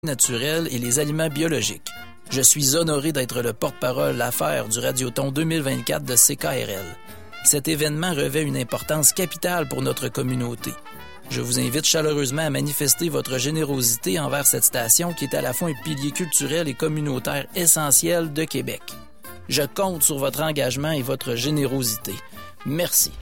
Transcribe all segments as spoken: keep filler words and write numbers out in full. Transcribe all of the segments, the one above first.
naturels et les aliments biologiques. Je suis honoré d'être le porte-parole l'affaire du Radioton deux mille vingt-quatre de C K R L. Cet événement revêt une importance capitale pour notre communauté. Je vous invite chaleureusement à manifester votre générosité envers cette station qui est à la fois un pilier culturel et communautaire essentiel de Québec. Je compte sur votre engagement et votre générosité. Merci.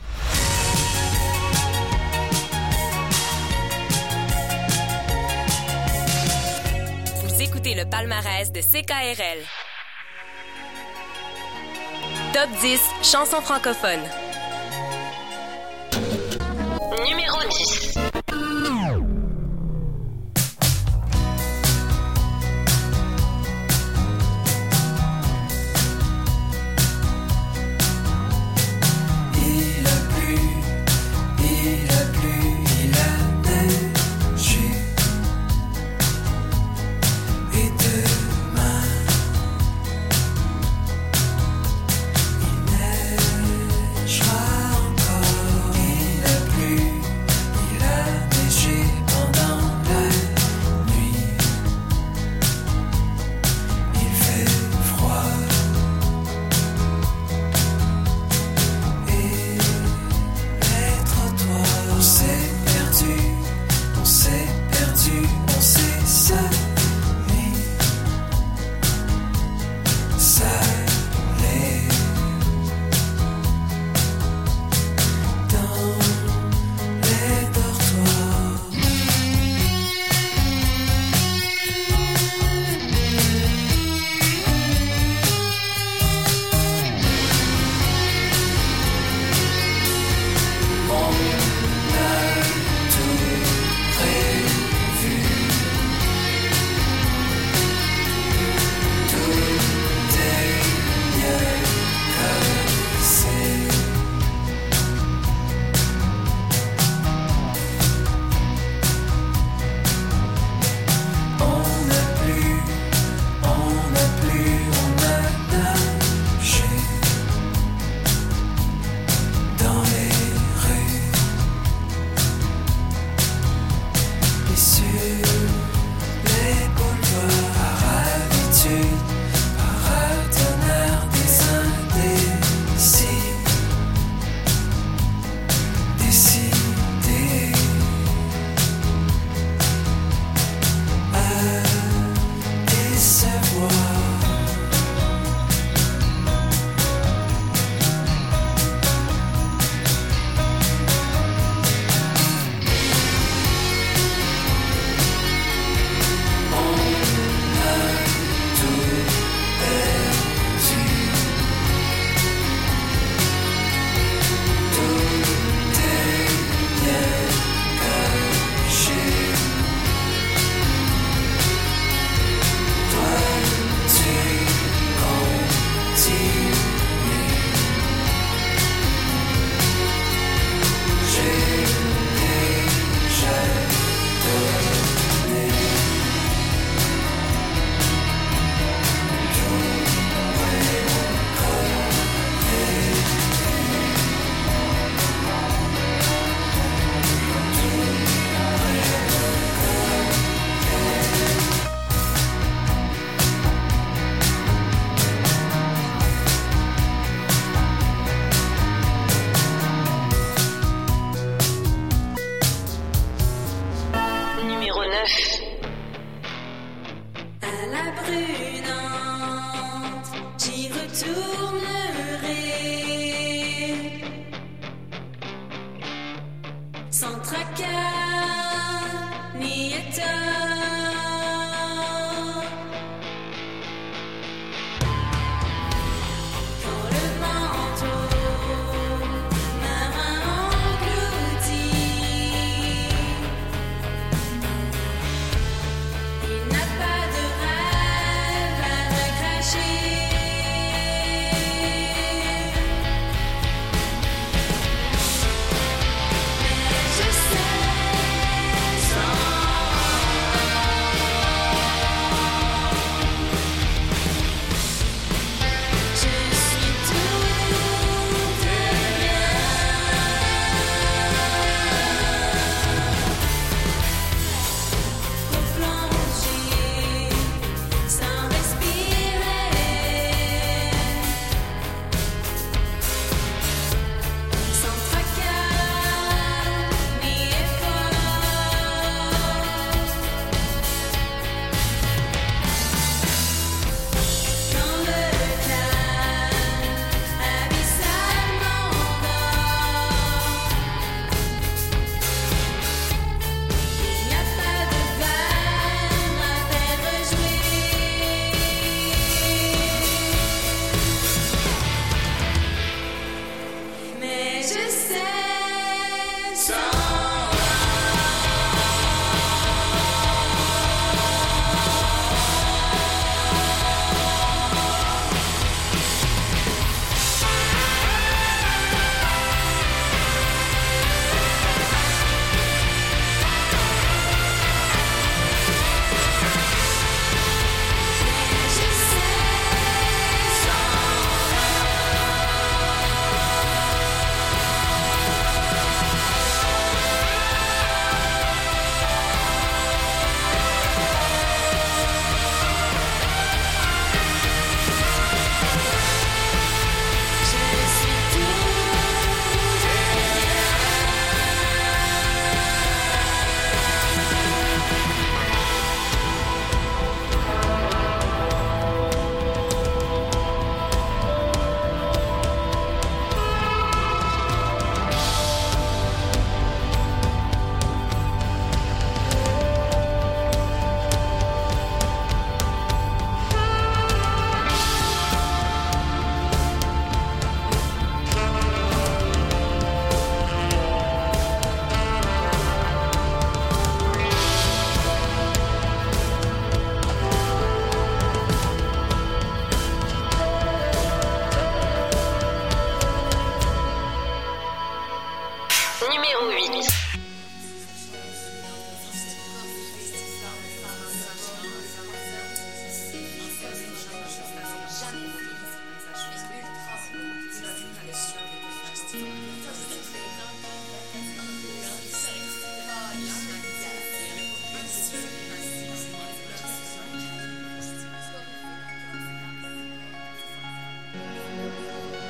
Vous écoutez le palmarès de C K R L. Top dix chansons francophones. Numéro dix. Je sais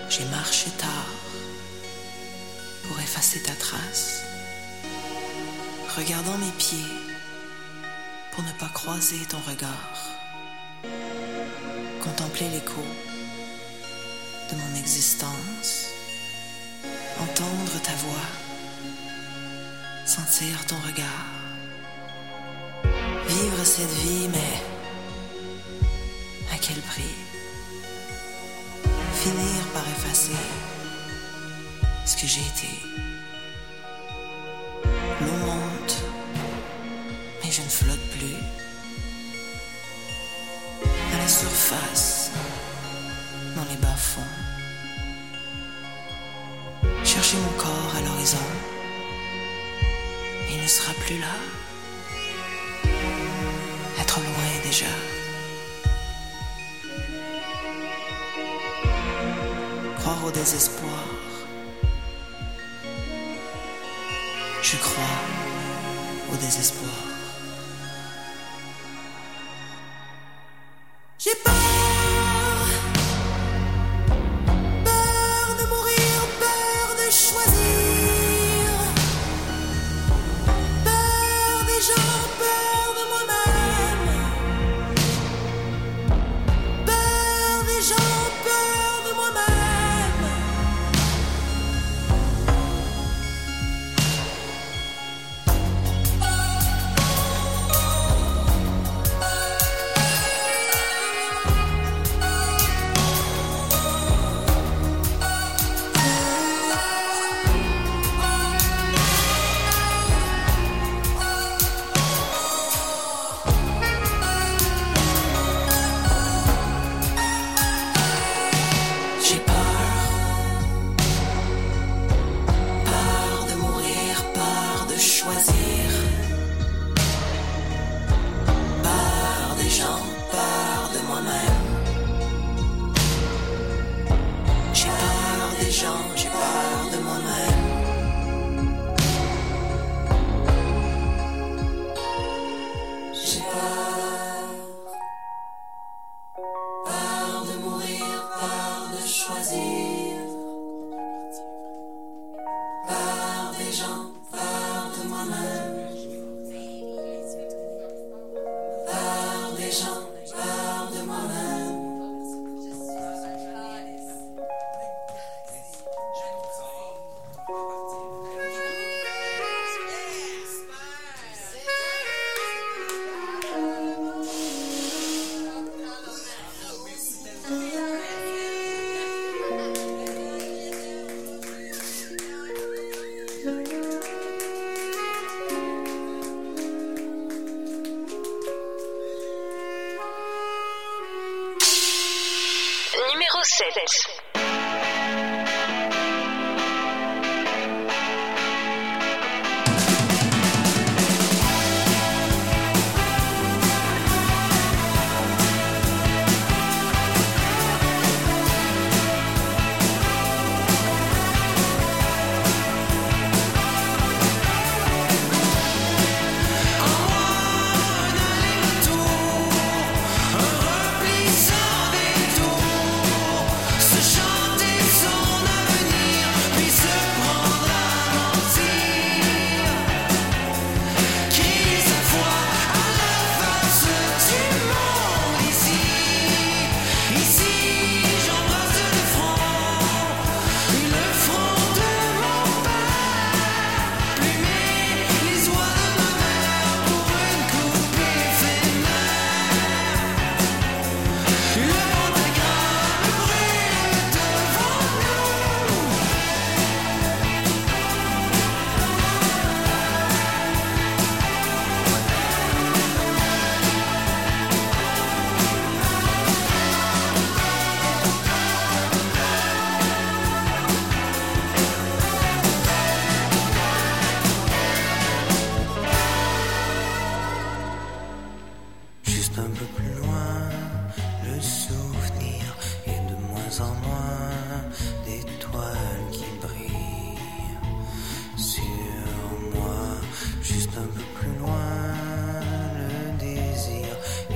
J'ai marché tard pour effacer ta trace, regardant mes pieds pour ne pas croiser ton regard, contempler l'écho de mon existence, entendre ta voix, sentir ton regard, vivre cette vie, mais à quel prix? Finir par effacer ce que j'ai été. L'eau monte, mais je ne flotte plus. À la surface, dans les bas-fonds, chercher mon corps à l'horizon, il ne sera plus là. Être loin déjà. Croire au désespoir. Je crois au désespoir. J'ai peur. Peur de mourir, peur de choisir. Peur des gens, peur de moi-même. Peur des gens, peur de moi-même. Numéro sept.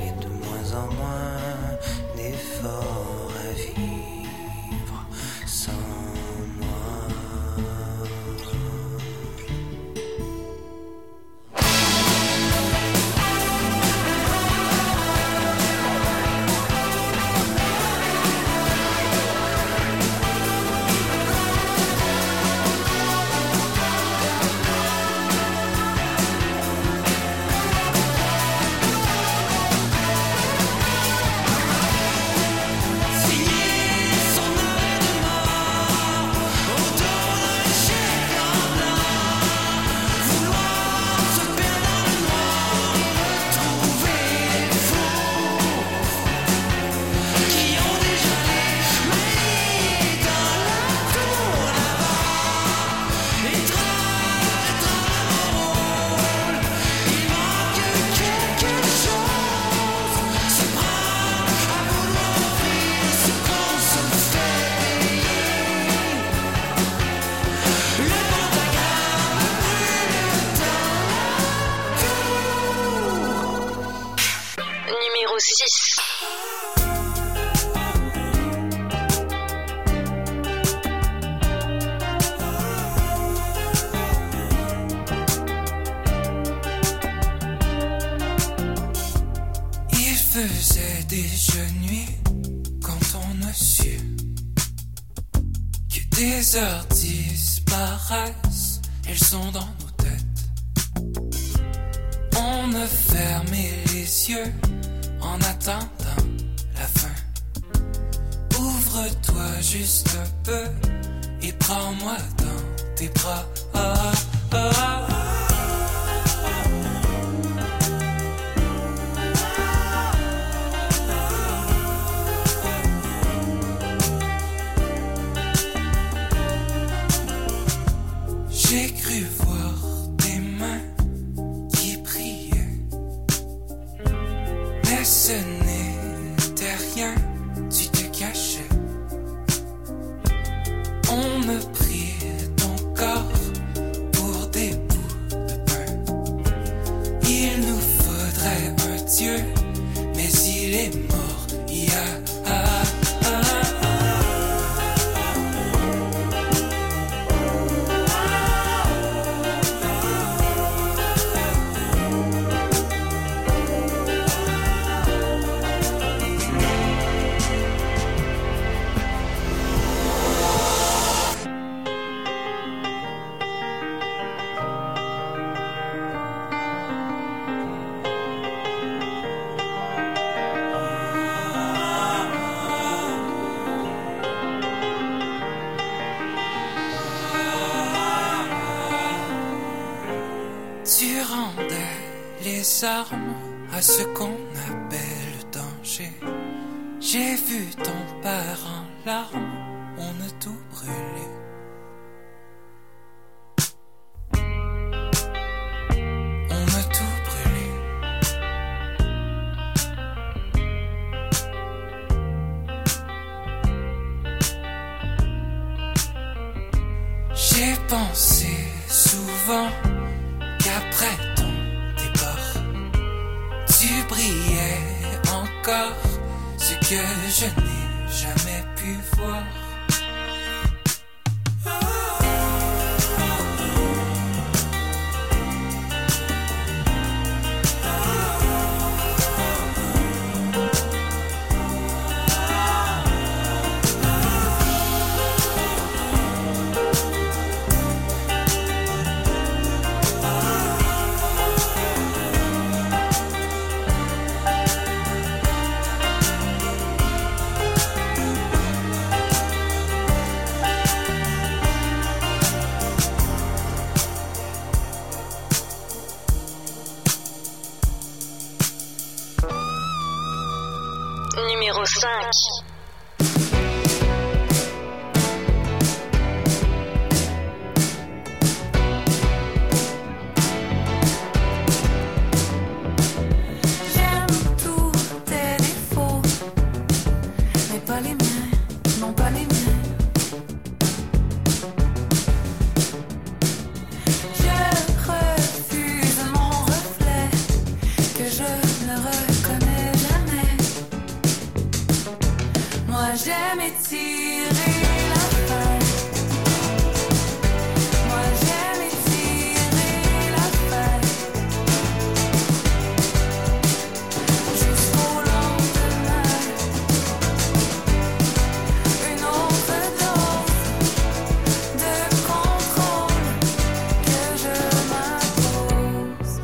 Sans Numéro six. Il faisait déjà nuit quand on a su que des heures disparaissent, elles sont dans nos têtes. On a fermé les yeux en attendant la fin. Ouvre-toi juste un peu et prends-moi dans tes bras. Ah, ah, ah. J'ai cru voir tes mains qui priaient, mais ce n'était rien, tu te cachais. On a pris ton corps pour des bouts de pain. Il nous faudrait un Dieu, mais il est mort. Yeah, ah, ah, ah. Tu rendais les armes à ce qu'on appelle le danger. J'ai vu ton père en larmes, on a tout brûlé. On a tout brûlé. J'ai pensé souvent qu'après ton départ, tu brillais encore, ce que je n'ai jamais pu voir. Numéro cinq. J'aime étirer la fin. Moi j'aime étirer la fin jusqu'au lendemain. Une autre dose de contrôle que je m'impose.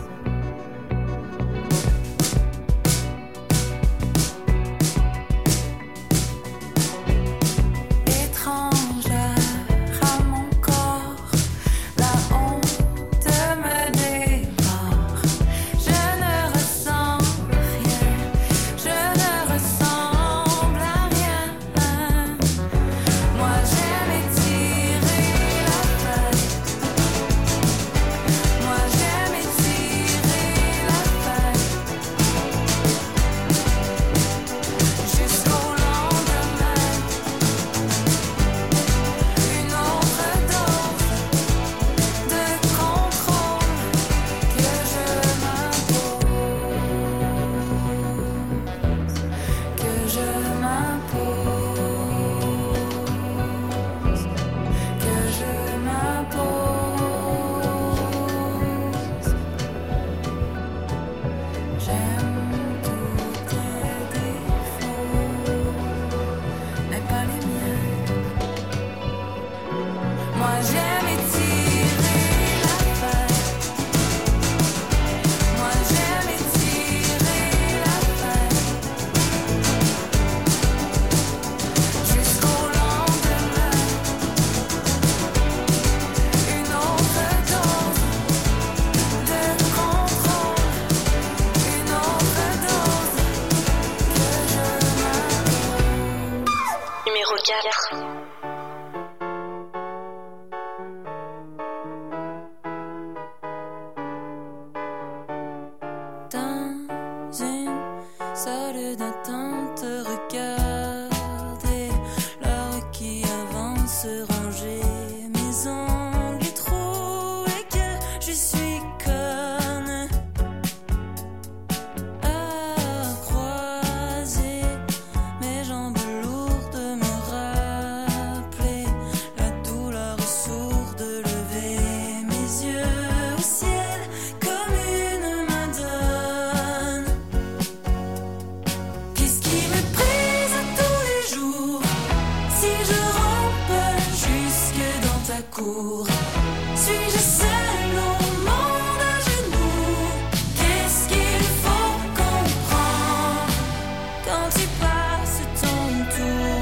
quatre. Dans une salle d'attente, regardez l'heure qui avance, ranger mes ongles et trouver que je suis conne à croiser mes jambes lourdes, me rappeler la douleur sourde, lever mes yeux au ciel comme une madone. Qu'est-ce qui me brise à tous les jours si je rampe jusque dans ta cour? Suis-je seule au monde à genoux? Qu'est-ce qu'il faut comprendre quand tu passes ton tour?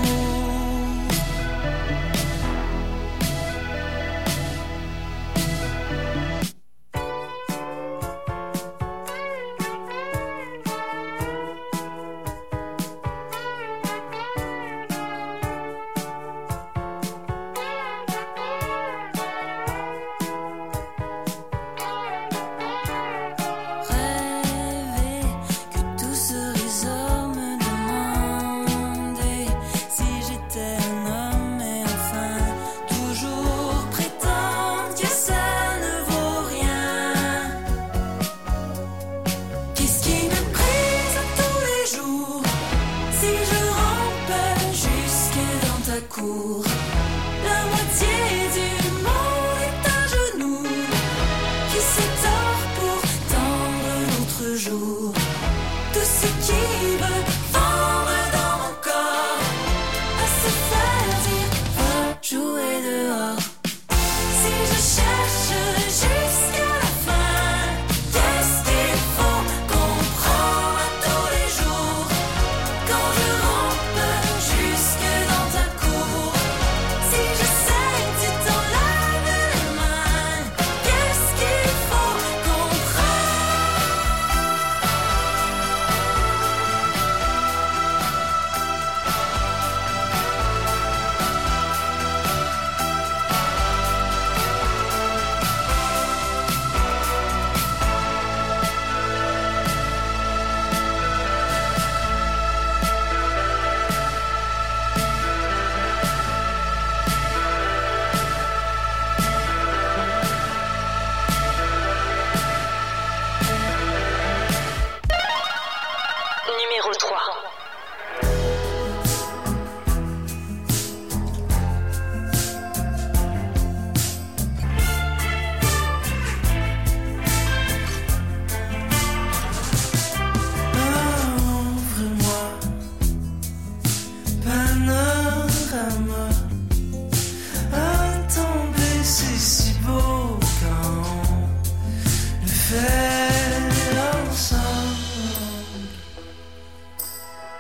Rêver que tout se résorbe, me demander si j'étais un homme et enfin toujours prétendre que ça ne vaut rien. Qu'est-ce qui me brise à tous les jours si je rampe jusque dans ta cour? La moitié du monde est à genoux, qui s'étord pour tendre l'autre jour. Tout ce qui veut vendre dans mon corps, à se faire dire va jouer dehors. Si je cherche jusqu'à la fin, qu'est-ce qu'il faut comprendre à tous les jours quand je rampe jusque dans ta cour? Si je sais que tu t'enlèves les mains, qu'est-ce qu'il faut comprendre? Numéro trois. Ouvre-moi, panorama. À tomber, c'est si beau quand on le fait ensemble.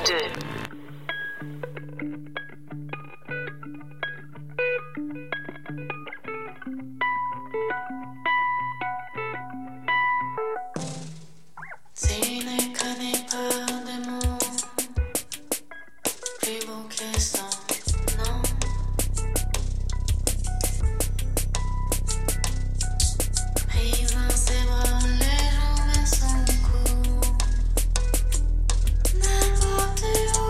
deux. S'il ne connaît pas de mots plus beau que son nom, prise dans ses bras, les jambes à son cou, n'importe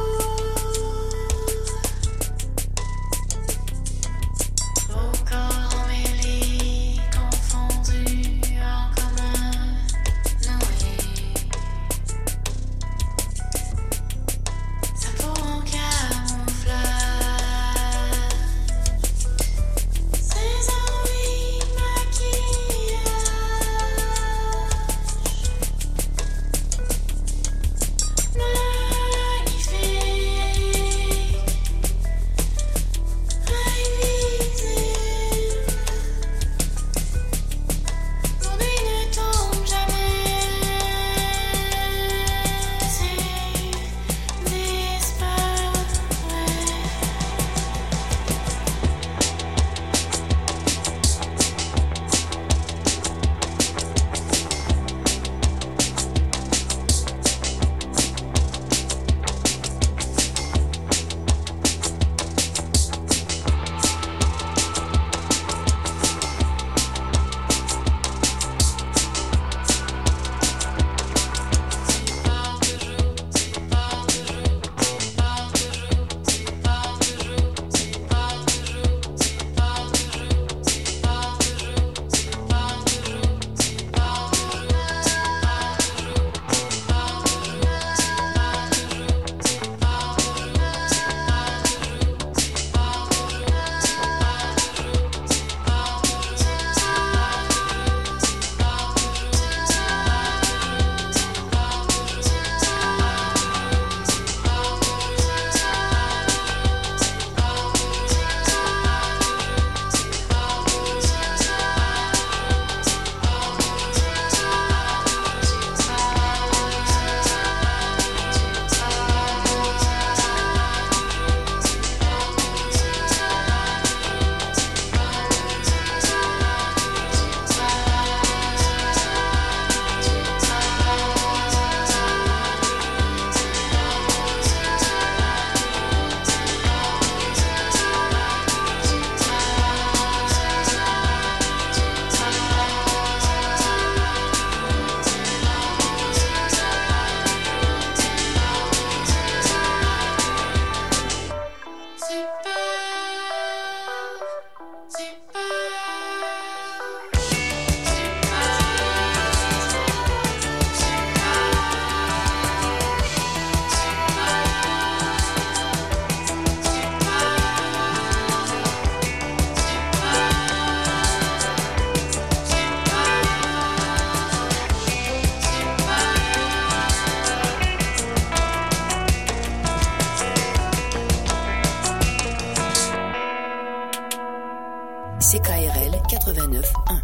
où, au corps emmêlé, confondu en commun, noué. Sa peau en camouflage, ses envies de maquillage, magnifique, invisible, mon nuit ne tombe jamais, c'est disparaît. C K R L quatre-vingt-neuf un.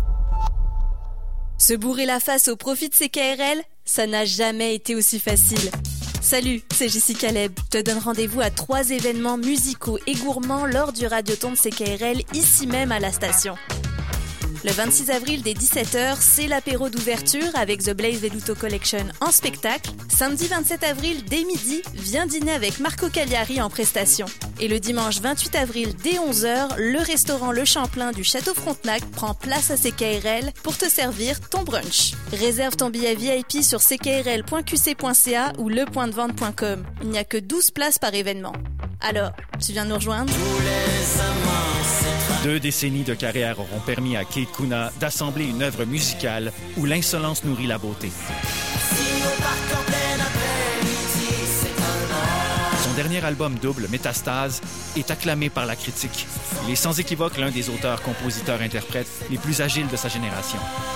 Se bourrer la face au profit de C K R L, ça n'a jamais été aussi facile. Salut, c'est Jessie Caleb. Je te donne rendez-vous à trois événements musicaux et gourmands lors du Radioton de C K R L, ici même à la station. Le vingt-six avril dès dix-sept heures, c'est l'apéro d'ouverture avec The Blaze Veluto Collection en spectacle. Samedi vingt-sept avril dès midi, viens dîner avec Marco Cagliari en prestation. Et le dimanche vingt-huit avril dès onze heures, le restaurant Le Champlain du Château Frontenac prend place à C K R L pour te servir ton brunch. Réserve ton billet V I P sur c k r l point q c point c a ou le point de vente point com. Il n'y a que douze places par événement. Alors, tu viens nous rejoindre? Deux décennies de carrière auront permis à Kate Kuna d'assembler une œuvre musicale où l'insolence nourrit la beauté. Son dernier album double, Métastase, est acclamé par la critique. Il est sans équivoque l'un des auteurs, compositeurs, interprètes les plus agiles de sa génération.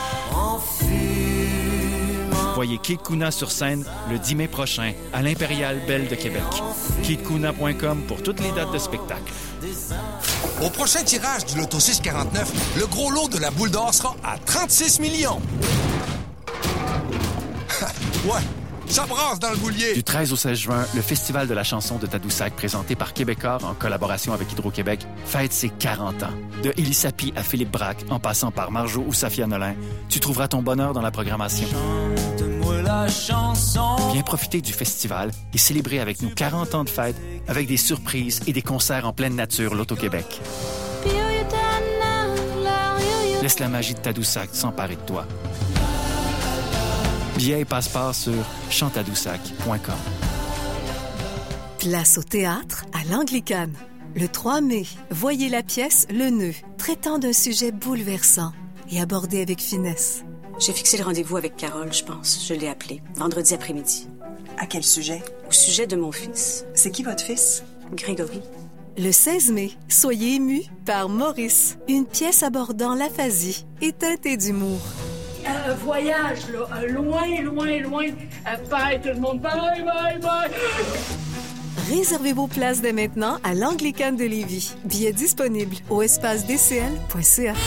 Voyez Kate Kuna sur scène le dix mai prochain à l'Impérial Belle de Québec. kate kuna point com pour toutes les dates de spectacle. Au prochain tirage du Loto six quarante-neuf, le gros lot de la boule d'or sera à trente-six millions. Ouais, Ça brasse dans le boulier! Du treize au seize juin, le Festival de la chanson de Tadoussac, présenté par Québecor en collaboration avec Hydro-Québec, fête ses quarante ans. De Élie Sapi à Philippe Braque, en passant par Marjo ou Safia Nolin, tu trouveras ton bonheur dans la programmation. Chante-moi la chanson. Viens profiter du festival et célébrer avec nous quarante ans de fête avec des surprises et des concerts en pleine nature Loto-Québec. Laisse la magie de Tadoussac s'emparer de toi. Billets et passeports sur chantadoussac point com. Place au théâtre à l'Anglicane. Le trois mai, voyez la pièce Le Nœud, traitant d'un sujet bouleversant et abordé avec finesse. J'ai fixé le rendez-vous avec Carole, je pense. Je l'ai appelée, vendredi après-midi. À quel sujet? Au sujet de mon fils. C'est qui votre fils? Grégory. Le seize mai, soyez émus par Maurice, une pièce abordant l'aphasie et teintée d'humour. Un voyage, là, loin, loin, loin. Bye, tout le monde. Bye, bye, bye. Réservez vos places dès maintenant à l'Anglicane de Lévis. Billets disponibles au espace d c l point c a.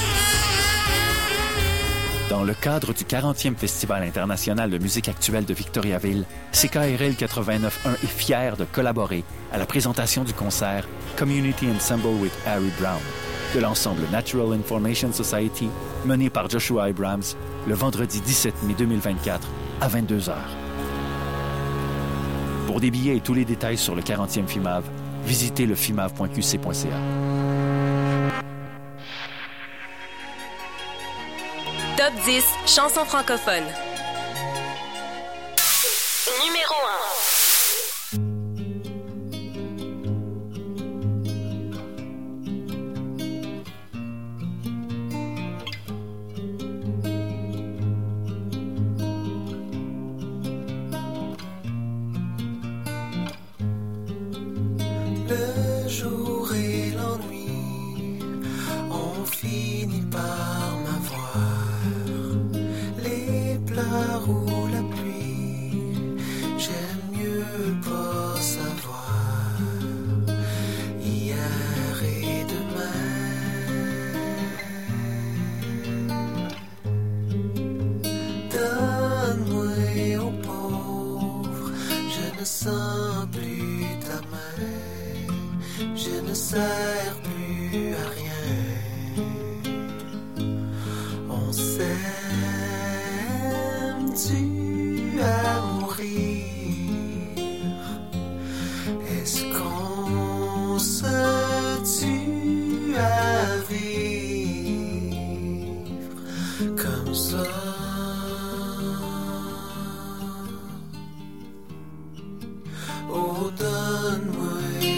Dans le cadre du quarantième Festival international de musique actuelle de Victoriaville, C K R L quatre-vingt-neuf point un est fier de collaborer à la présentation du concert Community Ensemble with Harry Brown de l'ensemble Natural Information Society, mené par Joshua Abrams, le vendredi dix-sept mai deux mille vingt-quatre à vingt-deux heures. Pour des billets et tous les détails sur le quarantième F I M A V, visitez le f i m a v point q c point c a. Top dix chansons francophones. Numéro un. Le jour et l'ennui ont fini par m'avoir. Les pleurs ou la pluie, j'aime mieux pas savoir. Hier et demain, donne-moi aux pauvres, je ne sens plus ta main. Je ne sers plus à rien. On s'aime dû à mourir. Est-ce qu'on se tue à vivre comme ça? Oh, donne-moi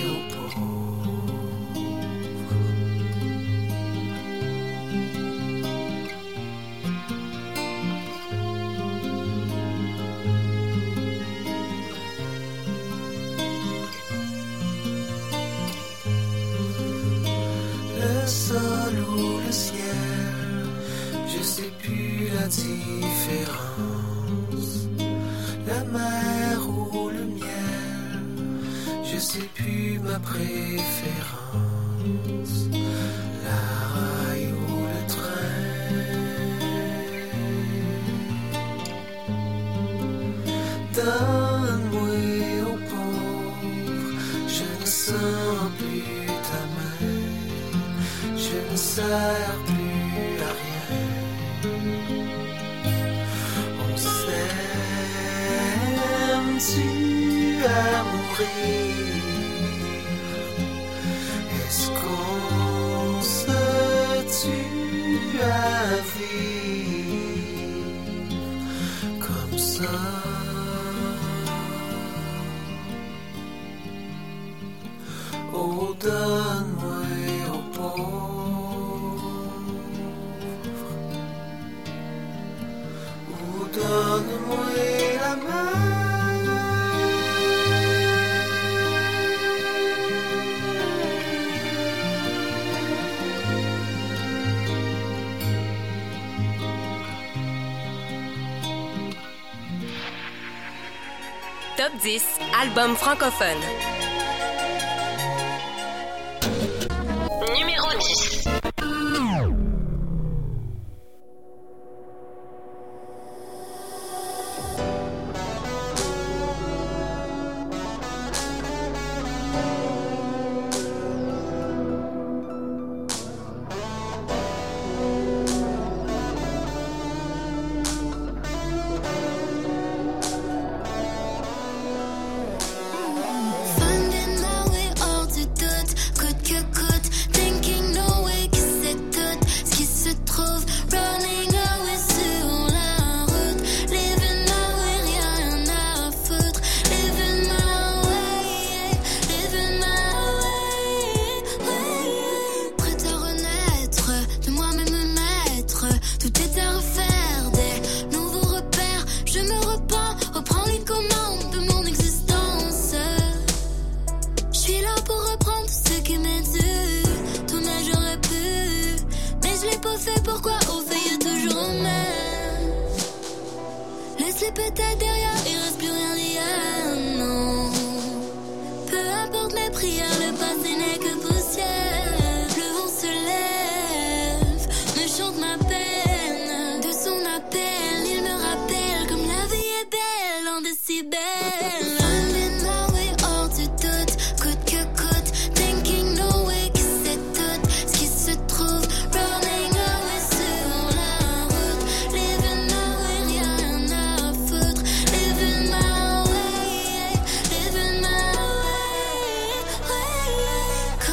ou le ciel, je sais plus la différence. La mer ou le miel, je sais plus ma préférence. La raille ou le train. Donne-moi aux pauvres, je ne sens plus ta main. Je ne sers plus à rien. On s'aime-tu à mourir? Est-ce qu'on se tue à vivre comme ça? Oh, donne-moi aux pauvres, ou donne-moi la main. Top dix albums francophones. Numéro dix. les commandes de mon existence. Je suis là pour reprendre tout ce qui m'est dû. Tout mais j'aurais pu, mais je l'ai pas fait. Pourquoi au fait y'a toujours un mais? Laisse-les peut-être derrière, il reste plus rien d'hier, non. Peu importe mes prières, le passé n'est que poussière. Le vent se lève, me chante ma peine. De son appel, il me rappelle comme la vie est belle en décibels. Finding my way hors du doute, coûte que coûte. Thinking no way que c'est tout ce qui se trouve. Running away sur la route. Living my way, rien à foutre. Living my way, living my way, way.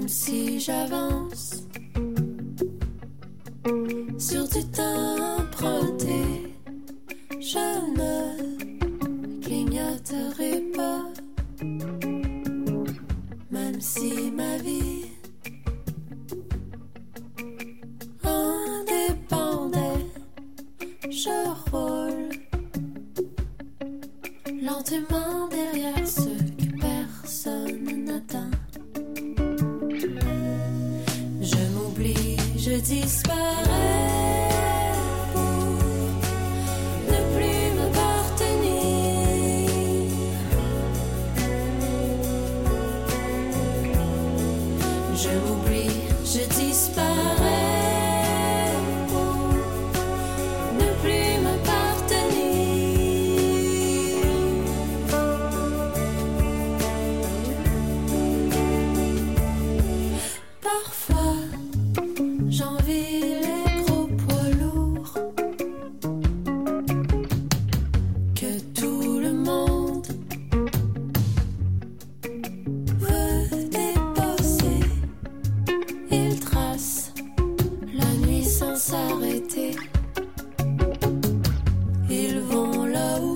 Même si j'avance sur du temps emprunté, je ne clignoterai pas. Même si ma vie en dépendait, je roule lentement derrière ceux que personne n'attend. Je m'oublie, je disparais pour ne plus m'appartenir. Je m'oublie, je disparais pour ne plus m'appartenir. Parfois, j'envie les gros poids lourds que tout le monde veut dépasser. Ils tracent la nuit sans s'arrêter. Ils vont là-haut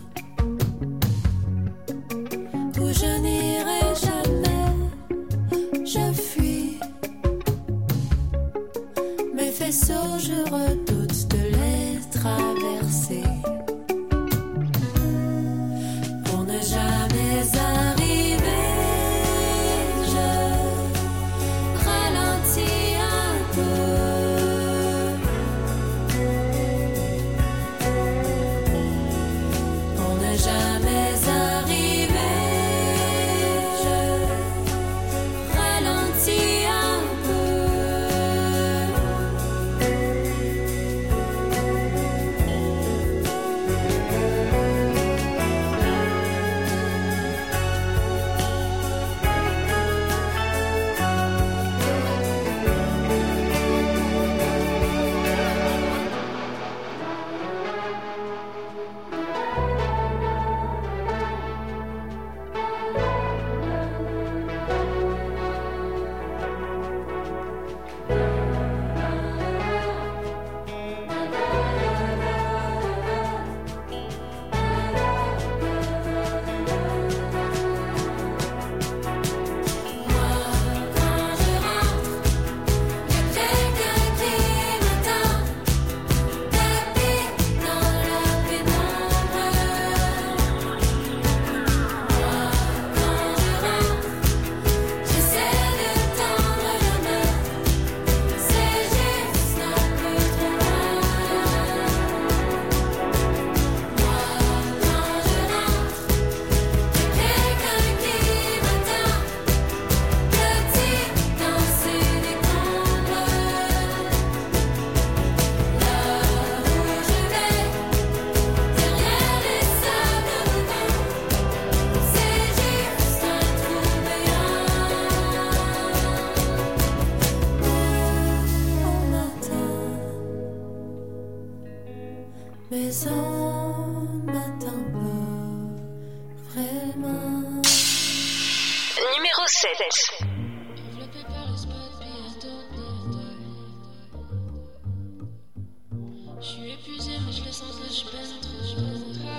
où je n'irai jamais. Je fuis mes faisceaux, je redoute de les traverser pour ne jamais arriver. Je ralentis un peu pour ne jamais arriver. Je ralentis un peu. Mais on m'attend pas vraiment. Numéro sept. Je suis épuisé, mais je le sens que je peine trop.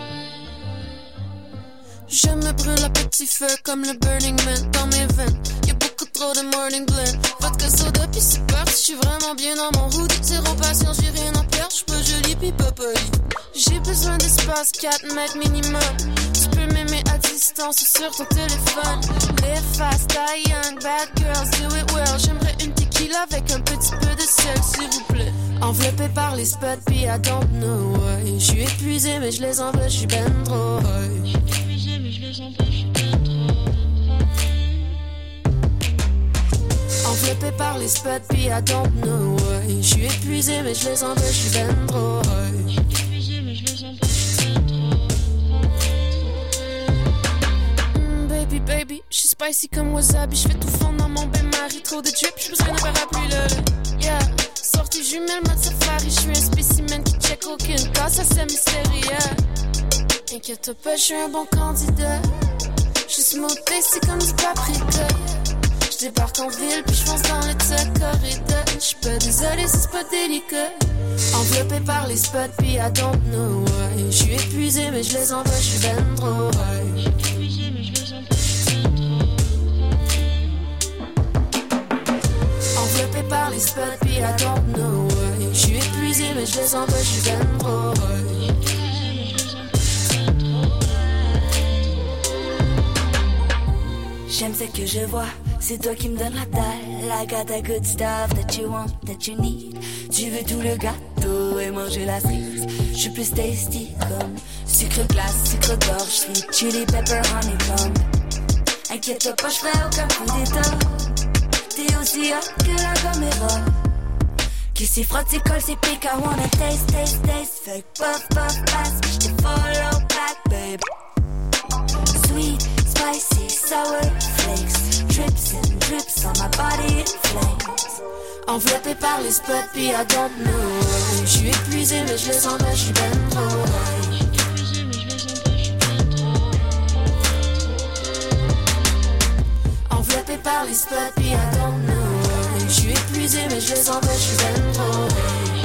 Je me brûle à petit feu comme le Burning Man dans mes veines. Y'a beaucoup trop de morning blend. Vodka soda puis c'est parti, je suis vraiment bien dans mon hood. Zéro patience, j'ai rien à perdre, j'suis pas jolie puis pas poli. J'ai besoin d'espace, quatre mètres minimum. Tu peux m'aimer à distance ou sur ton téléphone. Live fast, die young, bad girls, do it well. J'aimerais une tequila avec un petit peu de sel, s'il vous plaît. Enveloppé par les spots puis I don't know why. J'suis épuisé mais je les envoie, j'suis ben trop high. J'suis épuisé mais je les envoie, j'suis ben trop high. Enveloppé par les spots puis I don't know why. J'suis épuisé mais je les envoie, j'suis ben trop high. J'suis épuisé mais je les envoie, j'suis ben trop high. Baby baby, j'suis spicy comme wasabi. J'fais tout fondre dans mon bain-marie. Trop de drip, j'suis besoin d'un parapluie là. Yeah. Sortie jumelle, mode safari, j'suis un spécimen qui check aucune cas, ça c'est mystérieux. Inquiète pas, j'suis un bon candidat. J'suis smoothé, c'est comme du paprika. je débarque en ville, puis je fonce dans le tuck corridor. J'suis pas désolée, si c'est pas délicat. Enveloppé par les spots, puis I don't know why. J'suis épuisé, mais je les envoie, j'suis ben trop high. Épuisé, mais je les envoie, j'suis ben trop. Enveloppé par les spots, puis I don't know why. J'suis épuisé, mais je les envoie, j'suis ben trop high. J'aime ce que je vois, c'est toi qui me donne la dalle. I got the good stuff that you want, that you need. Tu veux tout le gâteau et manger la cerise. J'suis plus tasty comme sucre glace, sucre gorge, sweet chili pepper honeycomb. Inquiète-toi pas, j'ferai aucun coup d'état. T'es aussi hot que la caméra. Qui s'y frotte, s'y colle, s'y pique. I wanna taste, taste, taste. Fait que puff, puff, pass, j'te follow back, babe. Sweet, spicy, sour flakes. Drips and drips on my body in flames. Enveloppé par les spots, puis I don't know. J'suis épuisé, mais je les envoie, j'suis ben trop high. Enveloppé par les spots, puis I don't know. J'suis épuisé, mais je les envoie, j'suis ben trop high.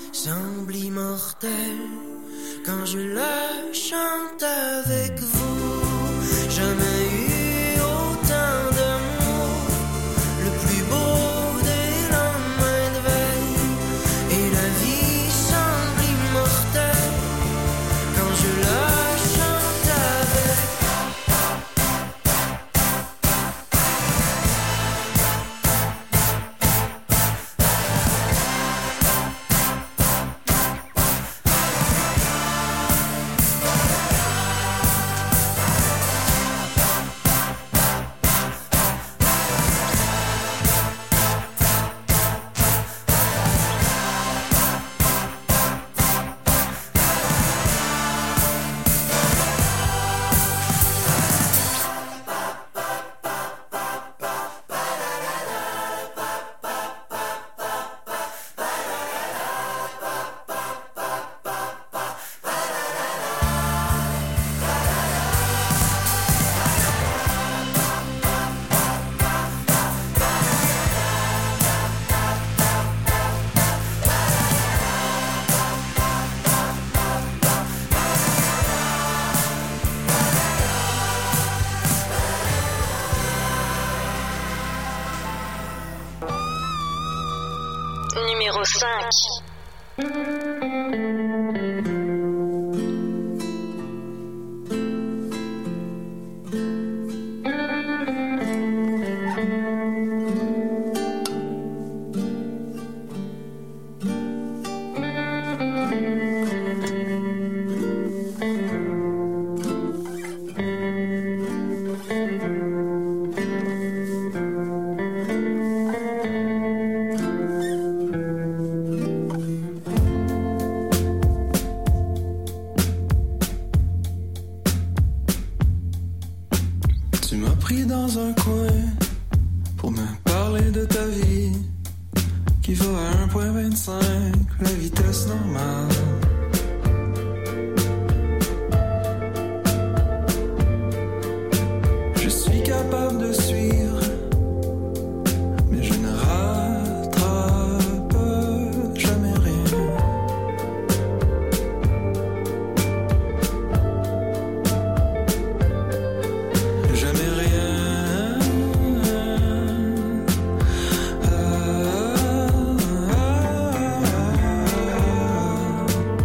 semble immortel quand je la chante avec vous. Jamais eu autant d'amour, le plus beau des lendemains de veille, et la vie semble immortelle quand je la chante avec. Numéro cinq. Tu m'as pris dans un coin pour me parler de ta vie qui va à un virgule vingt-cinq, la vitesse normale. Je suis capable de suivre, mais je ne rattrape jamais rien. Jamais rien. Ah, ah, ah, ah.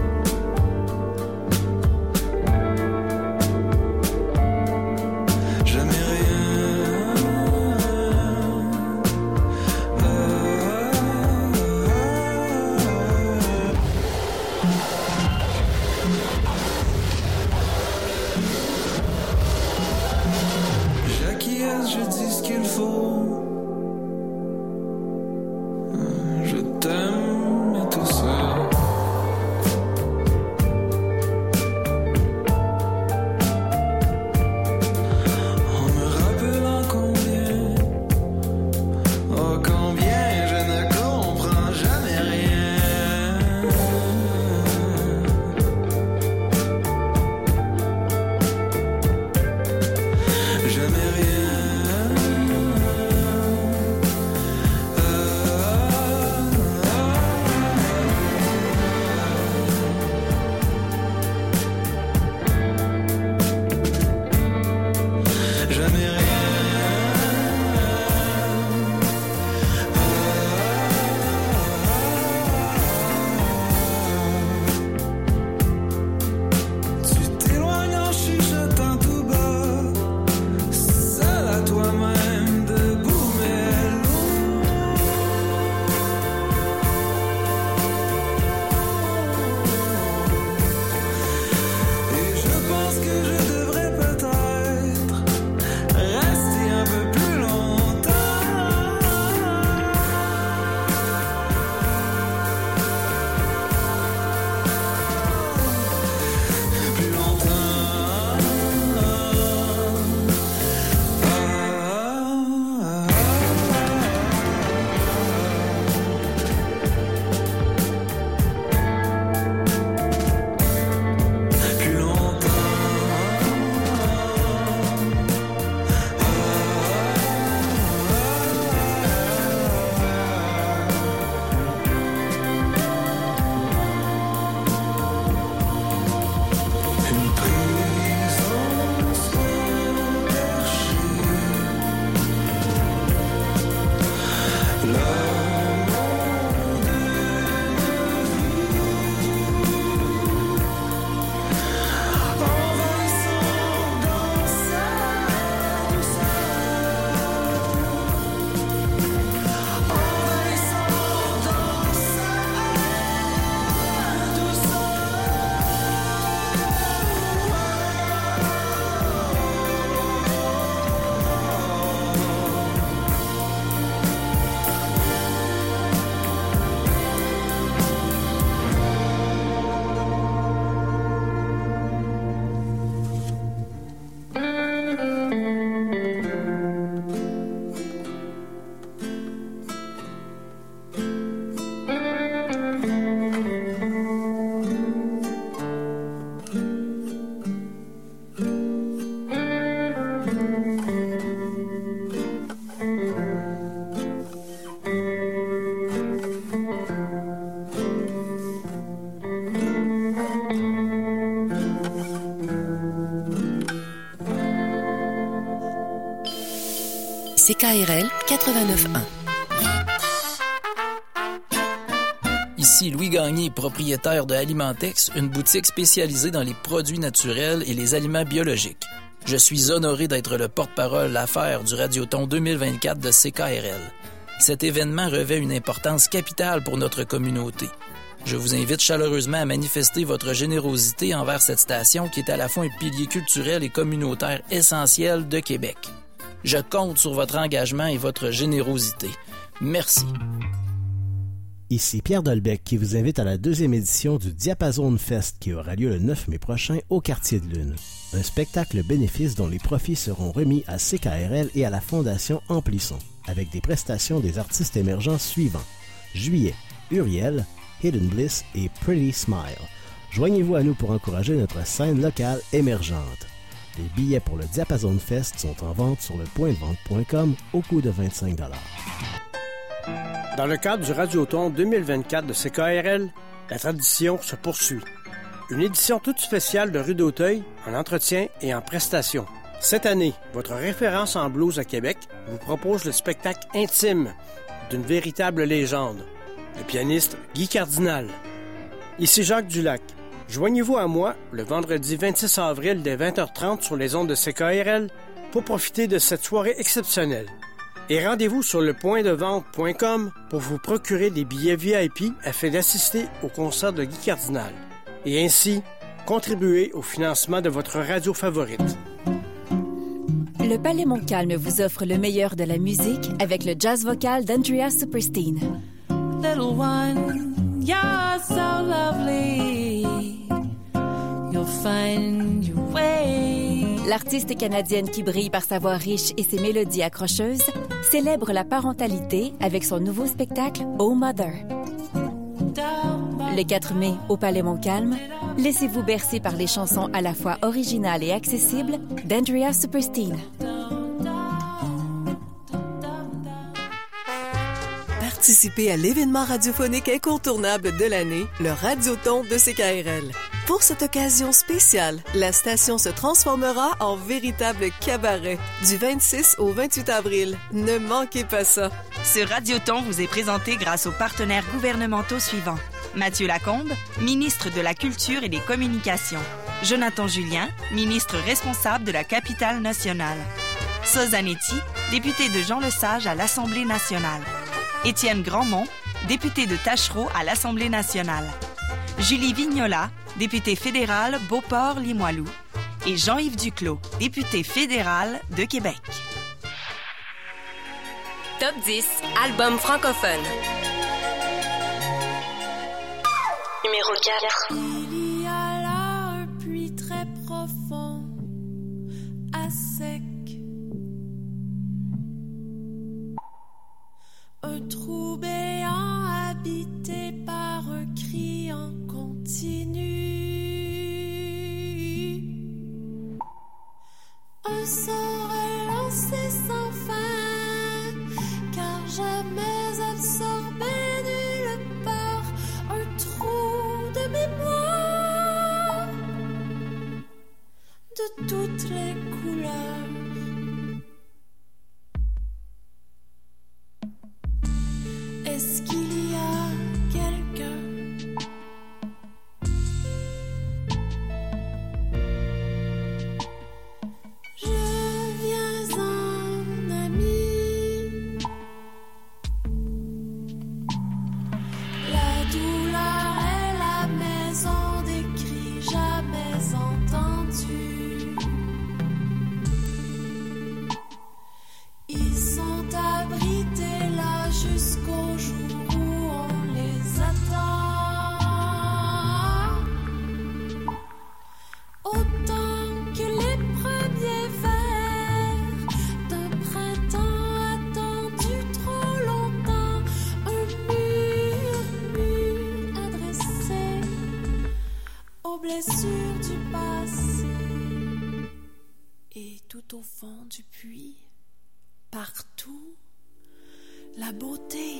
C K R L quatre-vingt-neuf un. Ici Louis Gagné, propriétaire de Alimentex, une boutique spécialisée dans les produits naturels et les aliments biologiques. Je suis honoré d'être le porte-parole affaires du Radioton deux mille vingt-quatre de C K R L. Cet événement revêt une importance capitale pour notre communauté. Je vous invite chaleureusement à manifester votre générosité envers cette station qui est à la fois un pilier culturel et communautaire essentiel de Québec. Je compte sur votre engagement et votre générosité. Merci. Ici Pierre Dolbec qui vous invite à la deuxième édition du Diapason Fest qui aura lieu le neuf mai prochain au Quartier de Lune. Un spectacle bénéfice dont les profits seront remis à C K R L et à la Fondation Amplisson, avec des prestations des artistes émergents suivants. Juillet, Uriel, Hidden Bliss et Pretty Smile. Joignez-vous à nous pour encourager notre scène locale émergente. Les billets pour le Diapason Fest sont en vente sur le point de vente point com au coût de vingt-cinq dollars. Dans le cadre du Radioton deux mille vingt-quatre de C K R L, la tradition se poursuit. Une édition toute spéciale de Rue d'Auteuil, en entretien et en prestation. Cette année, votre référence en blues à Québec vous propose le spectacle intime d'une véritable légende, le pianiste Guy Cardinal. Ici Jacques Dulac. Joignez-vous à moi le vendredi vingt-six avril dès vingt heures trente sur les ondes de C K R L pour profiter de cette soirée exceptionnelle. Et rendez-vous sur le point de vente point com pour vous procurer des billets V I P afin d'assister au concert de Guy Cardinal et ainsi contribuer au financement de votre radio favorite. Le Palais Montcalm vous offre le meilleur de la musique avec le jazz vocal d'Andrea Supersteen. Little one, you're so lovely. You'll find your way. L'artiste canadienne qui brille par sa voix riche et ses mélodies accrocheuses célèbre la parentalité avec son nouveau spectacle Oh Mother. Le quatre mai, au Palais Montcalm, laissez-vous bercer par les chansons à la fois originales et accessibles d'Andrea Supersteen. Participez à l'événement radiophonique incontournable de l'année, le Radioton de C K R L. Pour cette occasion spéciale, la station se transformera en véritable cabaret du vingt-six au vingt-huit avril. Ne manquez pas ça. Ce Radioton vous est présenté grâce aux partenaires gouvernementaux suivants. Mathieu Lacombe, ministre de la Culture et des Communications. Jonathan Julien, ministre responsable de la Capitale nationale. Sozanetti, député de Jean-Lesage à l'Assemblée nationale. Étienne Grandmont, député de Taschereau à l'Assemblée nationale. Julie Vignola, députée fédérale Beauport-Limoilou. Et Jean-Yves Duclos, député fédéral de Québec. Top dix, album francophone. Numéro quatre. Il y a là un puits très profond, à sec. Un trou béant habité par un cri en continu. Un son relancé sans fin, car jamais absorbé nulle part. Un trou de mémoire de toutes les couleurs. Est-ce qu'il y a quelqu'un Je viens en ami. La douleur est la maison des cris jamais entendus. Ils sont abrités là jusqu'au jour où on les attend. Autant que les premiers vers d'un printemps attendu trop longtemps. Un murmure adressé aux blessures du passé. Et tout au fond du puits, partout, la beauté.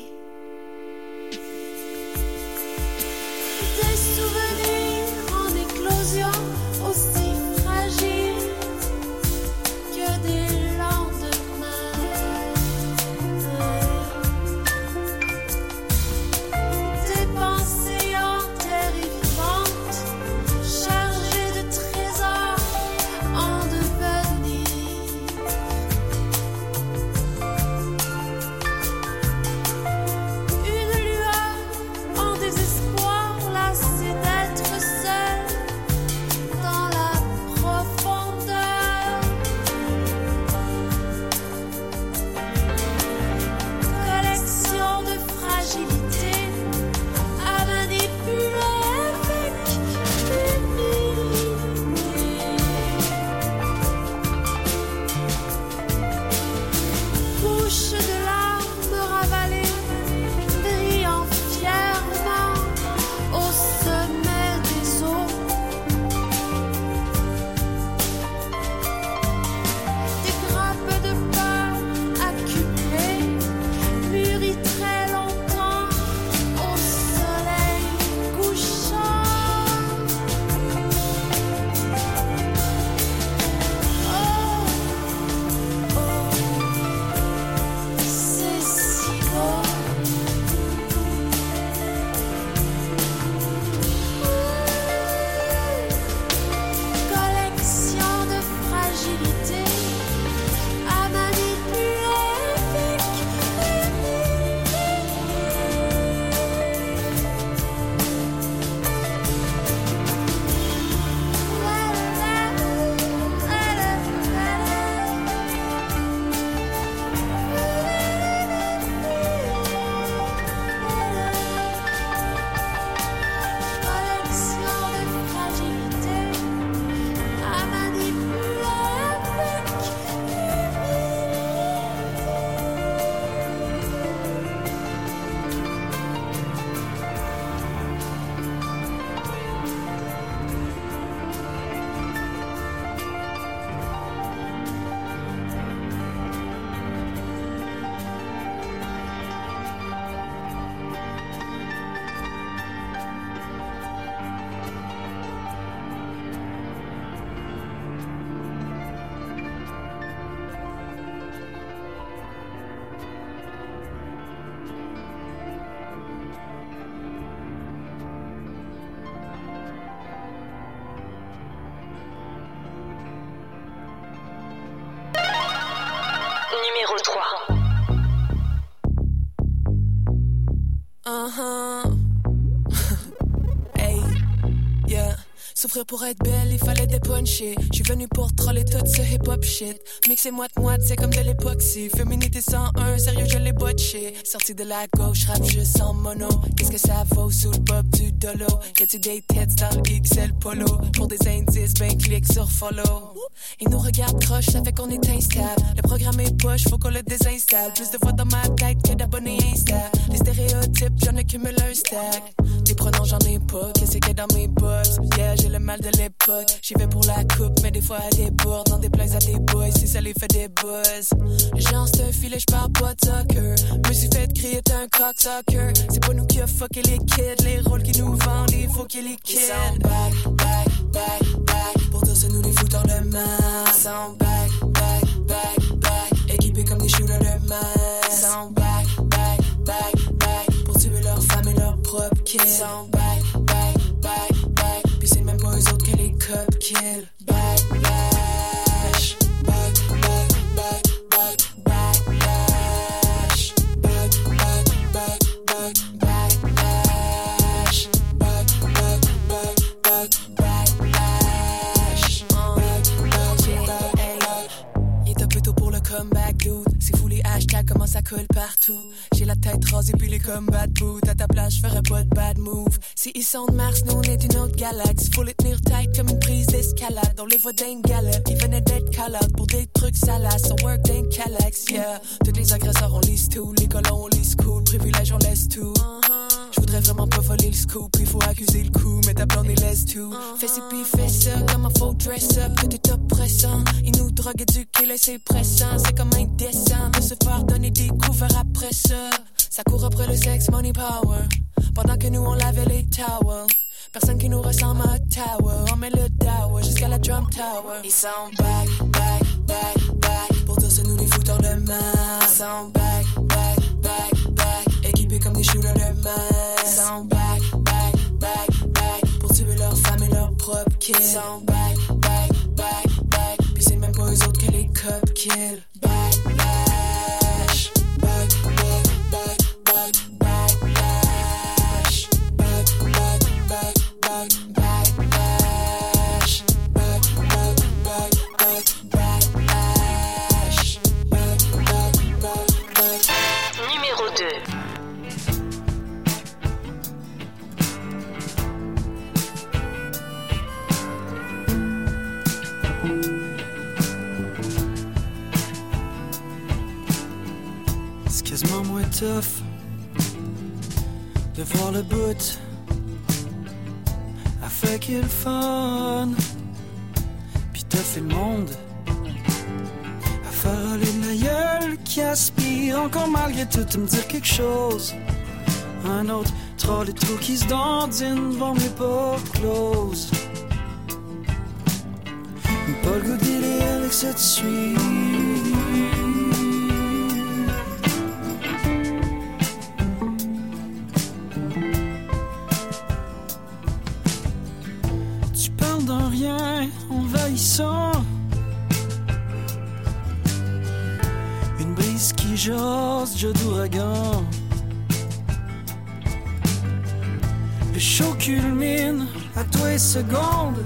Des souvenirs en éclosion, aussi fragiles que des lendemains. Numéro trois. Uh-huh. Hey, yeah. Souffrir pour être belle, il fallait dépuncher. J'suis venu pour troller tout ce hip-hop shit. Mixer moite-moite, c'est comme de l'époxy. Féminité cent un, sérieux, je l'ai botché. Sorti de la gauche, rap juste en mono. Qu'est-ce que ça vaut sous le bob du dolo? Y'a-tu des têtes dans le X L polo? Pour des indices, ben clique sur follow. Ils nous regardent croche, ça fait qu'on est instable. Le programme est poche, faut qu'on le désinstalle. Plus de voix dans ma tête que d'abonnés Insta. Les stéréotypes, j'en accumule un stack. Des pronoms, j'en ai pas, qu'est-ce qu'il y a dans mes bottes? Yeah, j'ai le mal de l'époque. J'y vais pour la coupe, mais des fois à des bourdes. Dans des plays à des boys, si ça les fait des buzz. Le genre c'est un filet, j'parle pas de soccer. Me suis fait crier, t'es un cocksucker. C'est pas nous qui a fucké les kids. Les rôles qui nous vendent, il faut qu'ils les quittent. Ils sont back, back, back, back. Pour dire c'est nous les fouteurs de mal. Ils sont back, back, back, back. Équipés comme des shooters de mal. Ils sont back, back, back, back. Pour tuer leurs femmes et leurs propres kids. Ils sont back, back, back, back. Pis c'est même pas eux autres que les cops kill. Backlash, back, back, back, back, backlash, back, back, back, back, backlash, back, back, back, back, backlash, back, back, back, back. Il est un peu tôt pour le comeback, dude. C'est fou les hashtags, comment ça colle partout. J'ai la tête rasée puis les combat boots. À ta place, j'ferais pas de bad move. Si ils sont de Mars, nous on est d'une autre galaxie. Faut les tenir tight comme une prise d'escalade. On les voit d'un galop, ils venaient d'être call-out pour des trucs salaces. So work d'un calax, yeah. Tous les agresseurs on lisse tout, les colons on lisse cool, privilèges on laisse tout. Je voudrais vraiment pas voler le scoop, il faut accuser le coup, mais ta blonde et laisse tout. Fais ci pis fais ça, comme un faux dress up, que t'es oppressant. Ils nous droguent, éduqués, là c'est pressant. C'est comme indécent de se faire donner des couverts après ça. Ça court après le sex, money, power. Pendant que nous on lavait les towels. Personne qui nous ressemble à Tower. On met le dower jusqu'à la drum tower. Ils sont back, back, back, back. Pour dire c'est nous les fouteurs de mal. Ils sont back, back, back, back. Équipés comme des shooters de mal. Ils sont back, back, back, back. Pour tuer leurs femmes et leurs propres kids. Ils sont back, back, back, back. Pis c'est même pas eux autres que les cops kill. Backlash, back, back, back, back, backlash, back, back, back, back, backlash, back, back, back, back, backlash, back, back, back, back. Numéro deux. C'est quasiment moins tough de voir le bout à fait qu'il fun, pis t'as fait le monde à faire aller de la gueule qui aspire encore malgré tout à me dire quelque chose. Un autre troll et trou qui se dandine devant mes portes closes. Pas le goût d'y avec cette suite. Envahissant, une brise qui jase, jeu d'ouragan. Le show culmine à toi et seconde.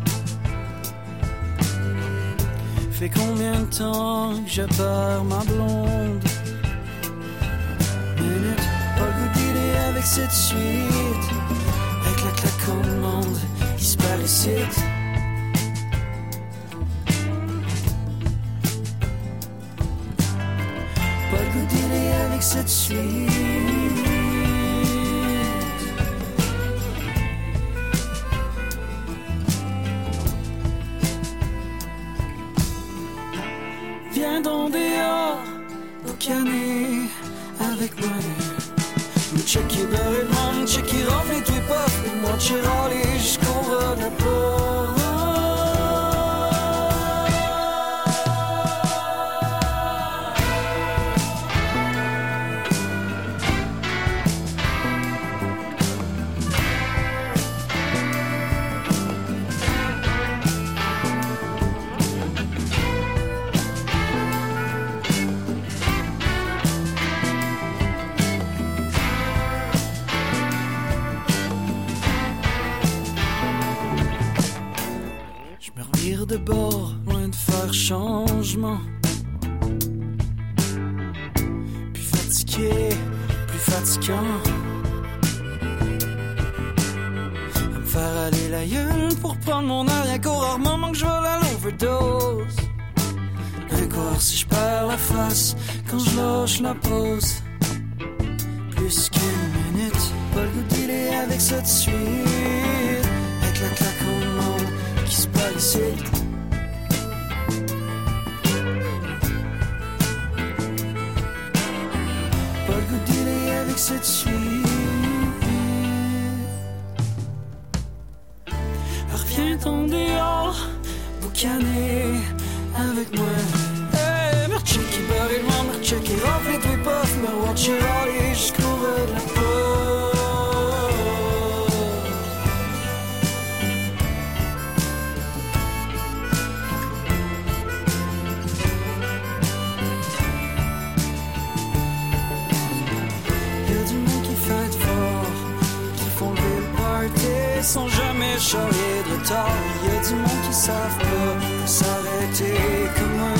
Fait combien de temps que je perds ma blonde? Minute, pas le goût d'idée avec cette suite. Avec la claque au monde, il se perd ici. Avec cette suite, viens donc dehors, boucaner avec moi. Me checker beurre et moi, me checker rafle et tout est pas. Et moi, tu râler jusqu'au ras de la peau. de bord, loin de faire changement. Plus fatigué, plus fatigant. À me faire aller la gueule pour prendre mon air, rien qu'au rare moment que je vole à l'overdose. Et quoi si je perds la face quand je lâche la pause. Plus qu'une minute, pas le goût de dealer avec ça de suite. Avec la claque au monde qui se passe ici. Pas le goût de dealer avec ça de suite. Reviens ton dehors, boucaner avec moi. Hey, me rechecker barrément, me rechecker rempli de mes puffs, me watcher aller jusqu'au ras de la peau. Y'a du monde qui fête fort, qui font lever le party, sans jamais charrier de retard. Y'a du monde qui savent pas s'arrêter comme moi.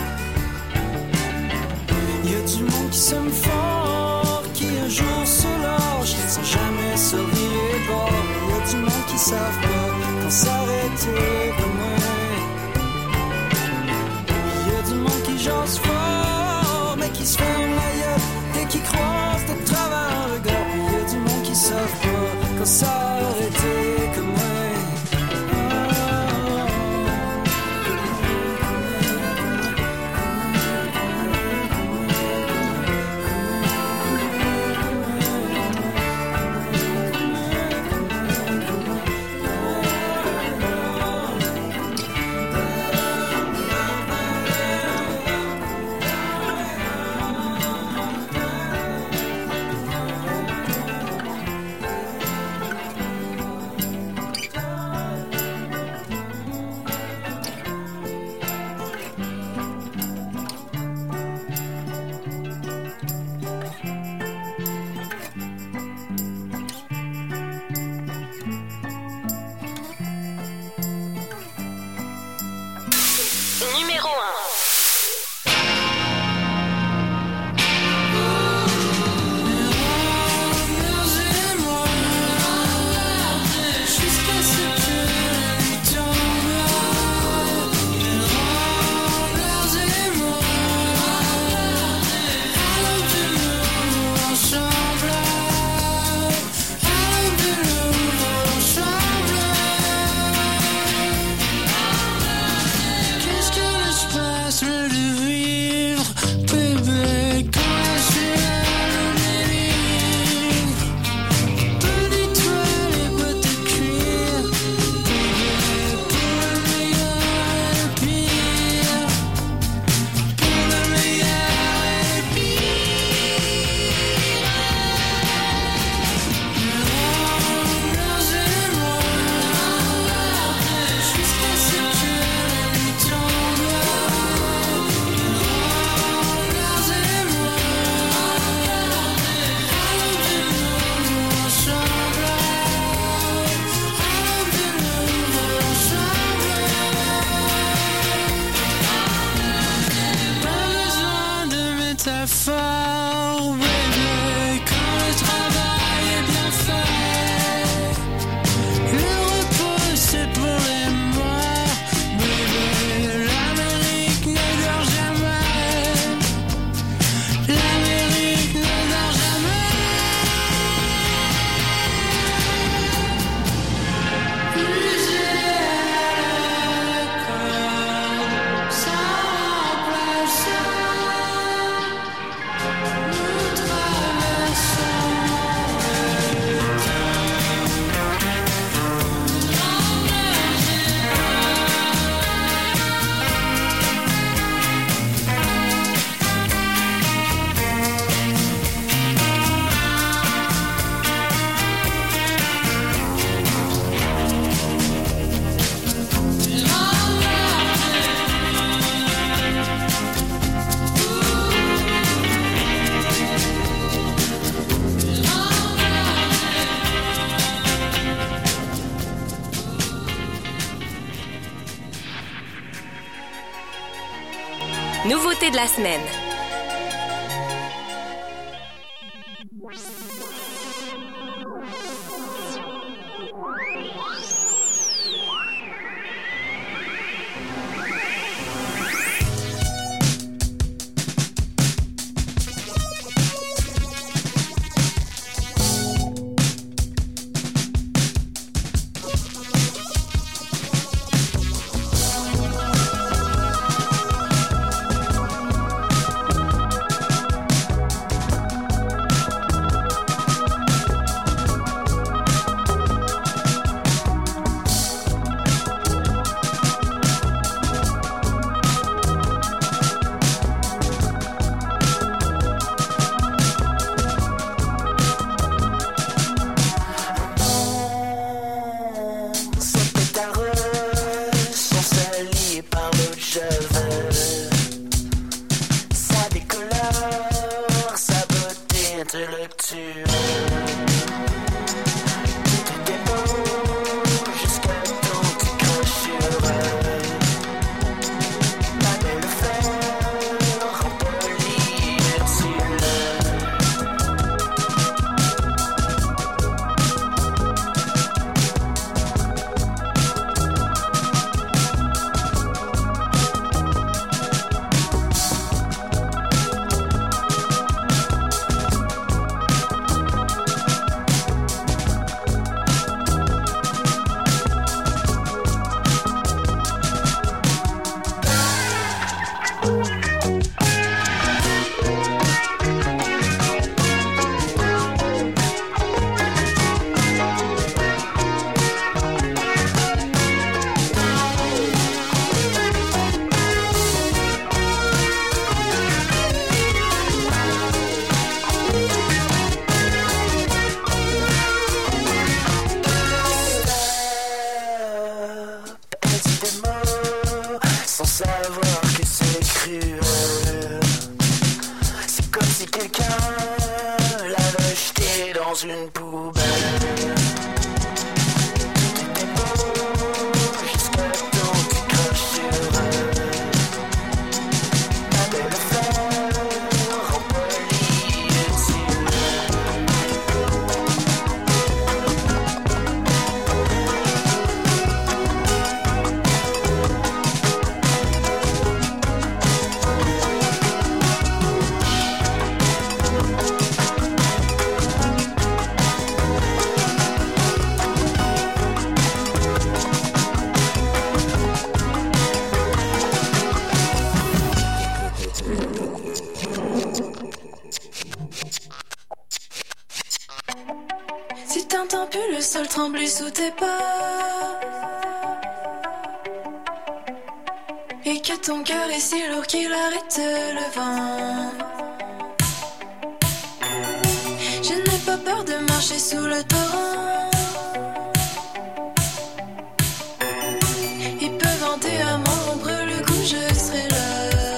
Y'a du monde qui s'aime fort, qui un jour se lâche sans jamais se virer bord. Y'a du monde qui savent pas quand s'arrêter comme moi. Y'a du monde qui jase fort, mais qui se ferme la gueule et qui croise de travers un regard. Y'a du monde qui savent pas quand s'arrêter comme moi. Nouveauté de la semaine. Trembler sous tes pas et que ton cœur est si lourd qu'il arrête le vent. Je n'ai pas peur de marcher sous le torrent. Il peut vanter à m'en rompre le cou, je serai là.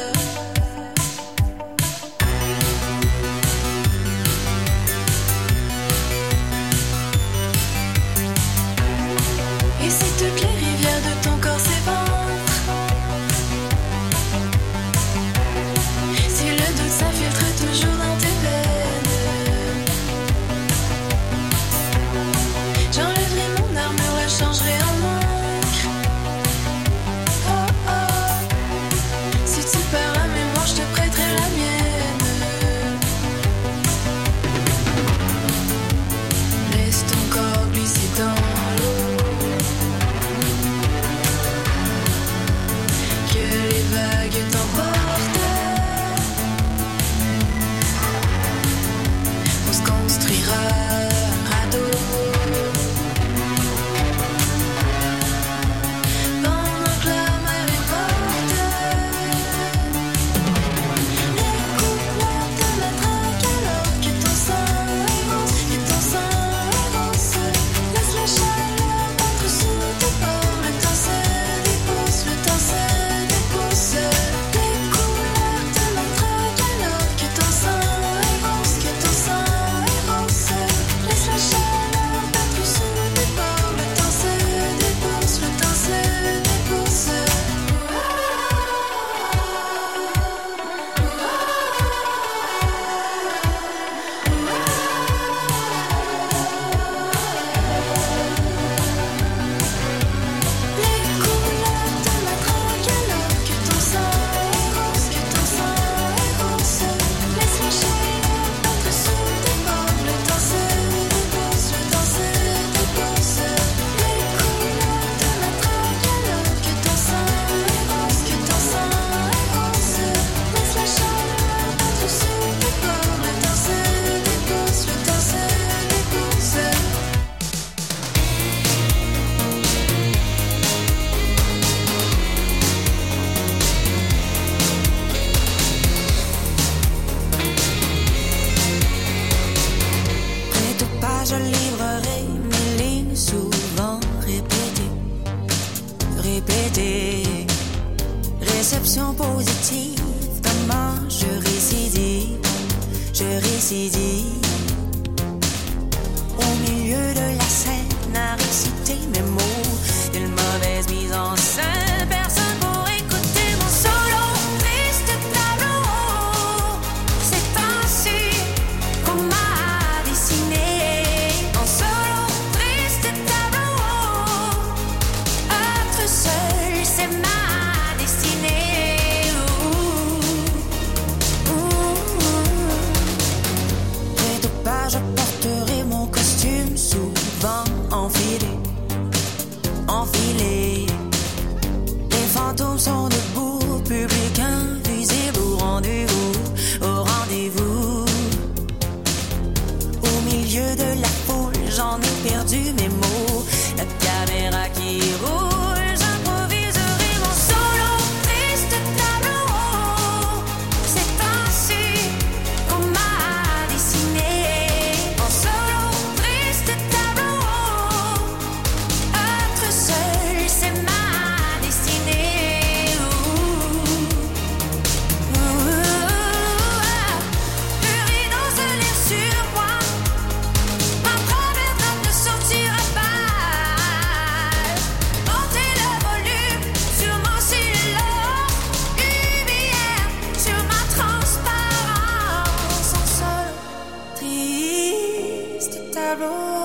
Toutes les rivières de ton corps s'éventrent. Si le doute s'infiltre toujours dans tes veines, j'enlèverai mon armure, la changerai en encre. Oh oh, si tu perds la mémoire, je te prêterai la mienne. Laisse ton corps glisser dans l'eau. émotions positives. Comment je récidive, je récidive. Au milieu de la scène, à réciter mes mots, une mauvaise mise en scène. Personne pour écouter mon solo. Triste tableau, c'est ainsi qu'on m'a dessiné. En solo, triste tableau, être seul, c'est ma destinée. Ouh, ouh. Près de pas, je porterai mon costume souvent enfilé, enfilé. Les fantômes sont debout, public invisible au rendez-vous, au rendez-vous. Au milieu de la foule, j'en ai perdu mes mots. La caméra qui roule, j'improviserai mon solo. Triste tableau, c'est ainsi qu'on m'a dessiné. En solo, triste tableau, être seul, c'est ma destinée. Ouh, ouh, ah. Le rideau se lève sur moi, ma première trappe ne sortira pas. Montez le volume sur mon silence, lumière sur ma transparence. En seul, triste tableau.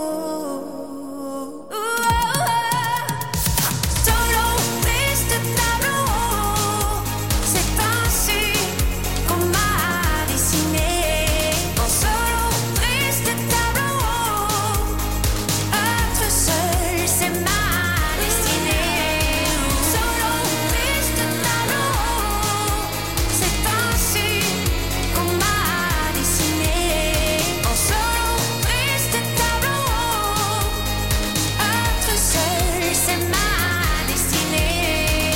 Solo, triste tableau, c'est ainsi qu'on m'a dessiné. En solo, triste tableau, être seul, c'est ma destinée. Solo, triste tableau, c'est ainsi qu'on m'a dessiné. En solo, triste tableau, être seul, c'est ma destinée.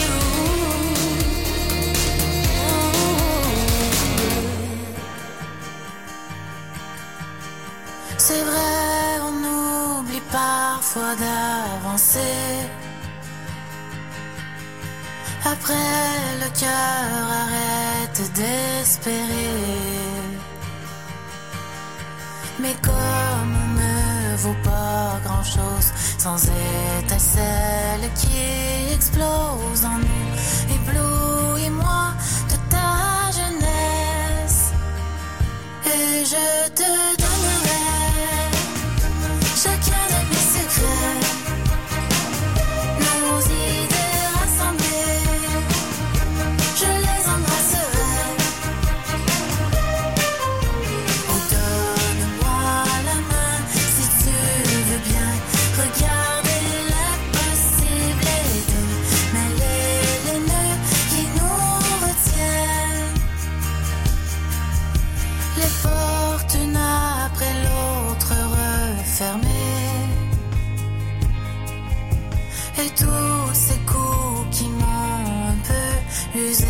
C'est vrai, on oublie parfois d'avancer. Après, le cœur arrête d'espérer. Mais comme on ne vaut pas grand-chose sans étincelle qui explose en nous, éblouis-moi de ta jeunesse et je te donnerai chacun de mes secrets, nos idées rassemblées, je les embrasserai. Oh, donne-moi la main si tu veux bien regarder l'impossible et de mêler les nœuds qui nous retiennent. Les portes une après l'autre refermées, et tous ces coups qui m'ont un peu usé.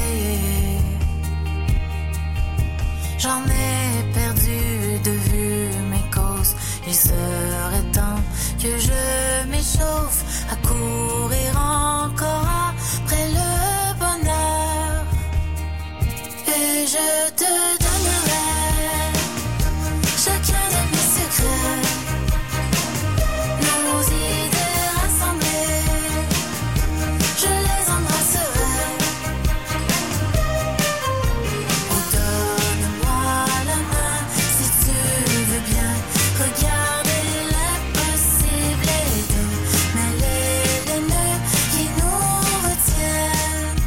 J'en ai perdu de vue mes causes. Il serait temps que je m'échauffe à courir encore après le bonheur. Et je te donnerai chacun de mes secrets, nos idées rassemblées, je les embrasserai. Oh, donne-moi la main si tu veux bien regarder l'impossible et de mêler les nœuds qui nous retiennent.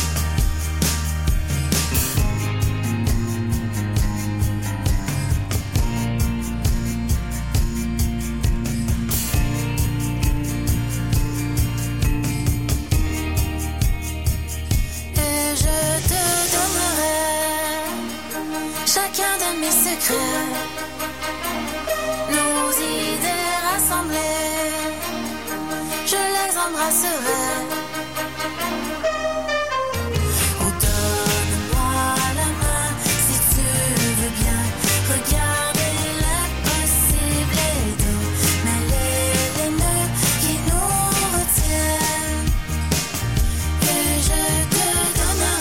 Et je te donnerai chacun de mes secrets, nos idées rassemblées, je les embrasserai. Oh, donne-moi la main si tu veux bien regarder l'impossible et de mêler les nœuds qui nous retiennent. Et je te donnerai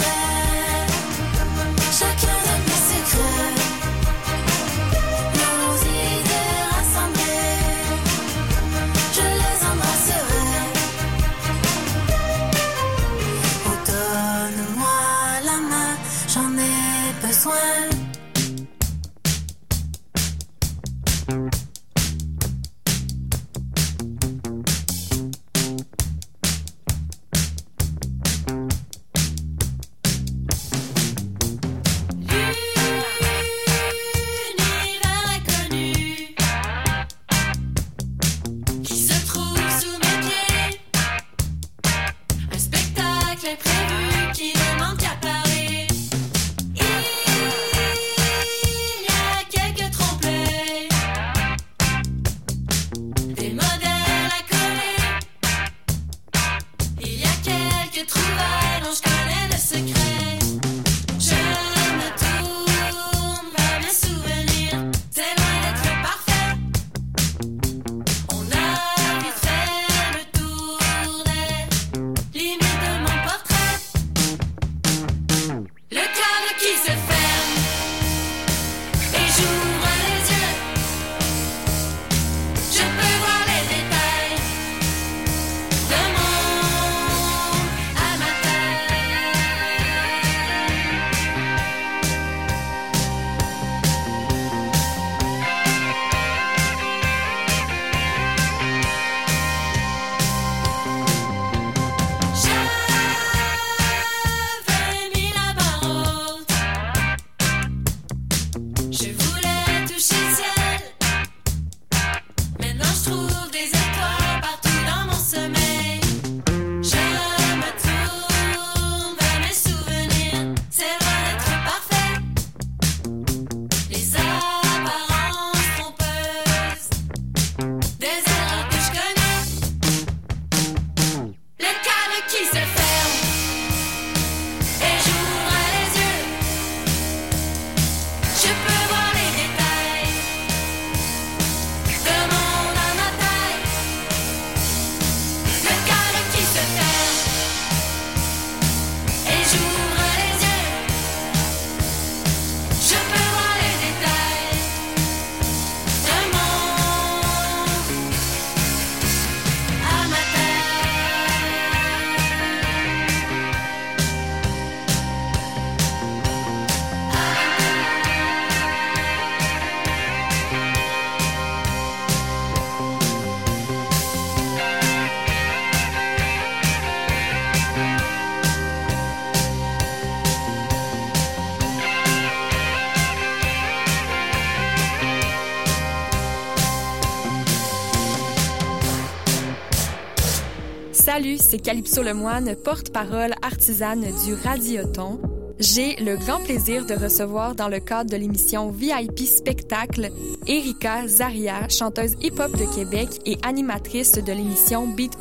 Salut, c'est Calypso Lemoine, porte-parole artisane du Radioton. J'ai le grand plaisir de recevoir dans le cadre de l'émission V I P Spectacle Erika Zaria, chanteuse hip-hop de Québec et animatrice de l'émission Beat